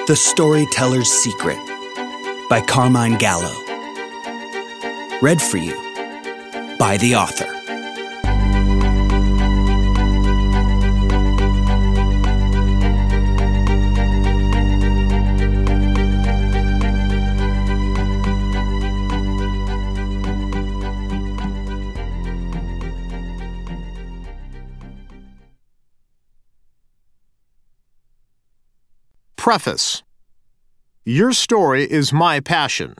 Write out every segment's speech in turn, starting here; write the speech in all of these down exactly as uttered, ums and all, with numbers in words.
The Storyteller's Secret by Carmine Gallo. Read for you by the author. Preface. Your story is my passion.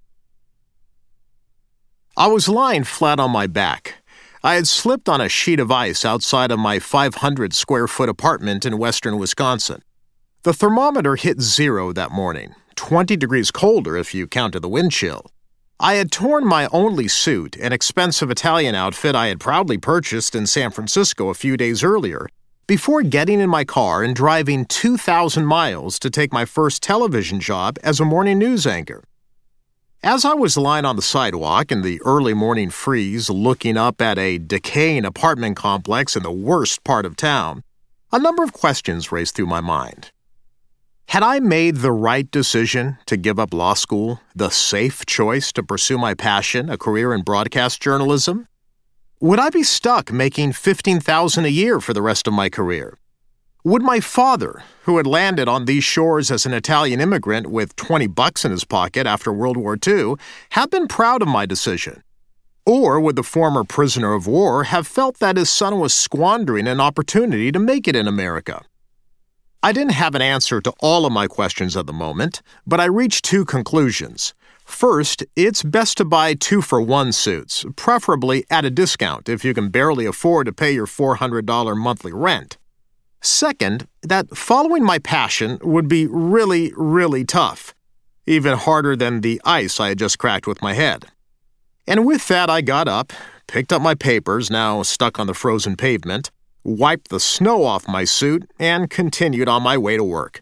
I was lying flat on my back. I had slipped on a sheet of ice outside of my five hundred square foot apartment in western Wisconsin. The thermometer hit zero that morning, twenty degrees colder if you counted the wind chill. I had torn my only suit, an expensive Italian outfit I had proudly purchased in San Francisco a few days earlier, before getting in my car and driving two thousand miles to take my first television job as a morning news anchor. As I was lying on the sidewalk in the early morning freeze looking up at a decaying apartment complex in the worst part of town, a number of questions raced through my mind. Had I made the right decision to give up law school, the safe choice to pursue my passion, a career in broadcast journalism? Would I be stuck making fifteen thousand dollars a year for the rest of my career? Would my father, who had landed on these shores as an Italian immigrant with twenty bucks in his pocket after World War Two, have been proud of my decision? Or would the former prisoner of war have felt that his son was squandering an opportunity to make it in America? I didn't have an answer to all of my questions at the moment, but I reached two conclusions. First, it's best to buy two-for-one suits, preferably at a discount if you can barely afford to pay your four hundred dollars monthly rent. Second, that following my passion would be really, really tough, even harder than the ice I had just cracked with my head. And with that, I got up, picked up my papers, now stuck on the frozen pavement, wiped the snow off my suit, and continued on my way to work.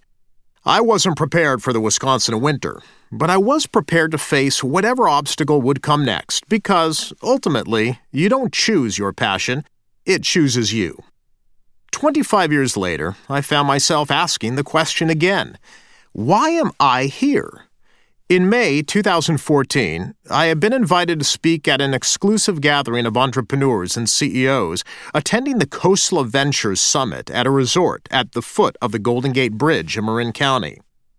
I wasn't prepared for the Wisconsin winter, but I was prepared to face whatever obstacle would come next because, ultimately, you don't choose your passion, it chooses you. Twenty-five years later, I found myself asking the question again, why am I here? In May two thousand fourteen, I had been invited to speak at an exclusive gathering of entrepreneurs and C E Os attending the Khosla Ventures Summit at a resort at the foot of the Golden Gate Bridge in Marin County.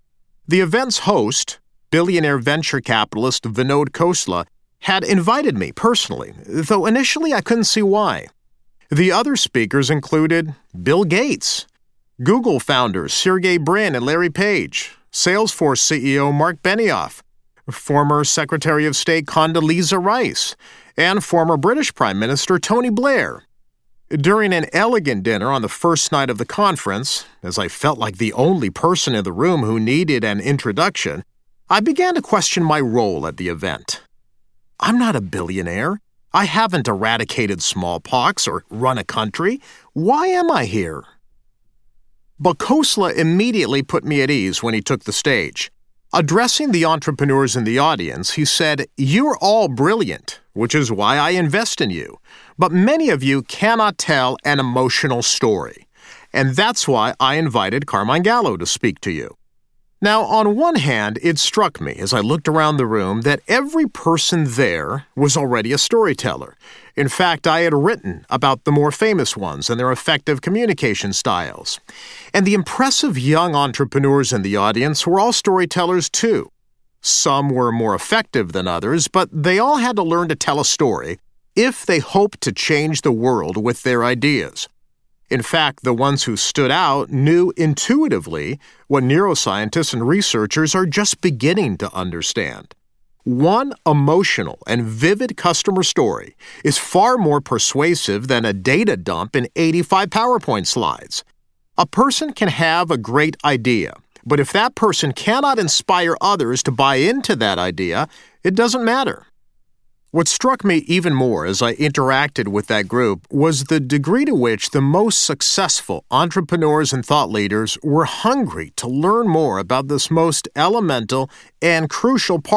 The event's host, billionaire venture capitalist Vinod Khosla, had invited me personally, though initially I couldn't see why. The other speakers included Bill Gates, Google founders Sergey Brin and Larry Page, Salesforce C E O Mark Benioff, former Secretary of State Condoleezza Rice, and former British Prime Minister Tony Blair. During an elegant dinner on the first night of the conference, as I felt like the only person in the room who needed an introduction, I began to question my role at the event. I'm not a billionaire. I haven't eradicated smallpox or run a country. Why am I here? But Khosla immediately put me at ease when he took the stage. Addressing the entrepreneurs in the audience, he said, "You're all brilliant, which is why I invest in you. But many of you cannot tell an emotional story. And that's why I invited Carmine Gallo to speak to you." Now, on one hand, it struck me as I looked around the room that every person there was already a storyteller. In fact, I had written about the more famous ones and their effective communication styles. And the impressive young entrepreneurs in the audience were all storytellers too. Some were more effective than others, but they all had to learn to tell a story if they hoped to change the world with their ideas. In fact, the ones who stood out knew intuitively what neuroscientists and researchers are just beginning to understand. One emotional and vivid customer story is far more persuasive than a data dump in eighty-five PowerPoint slides. A person can have a great idea, but if that person cannot inspire others to buy into that idea, it doesn't matter. What struck me even more as I interacted with that group was the degree to which the most successful entrepreneurs and thought leaders were hungry to learn more about this most elemental and crucial part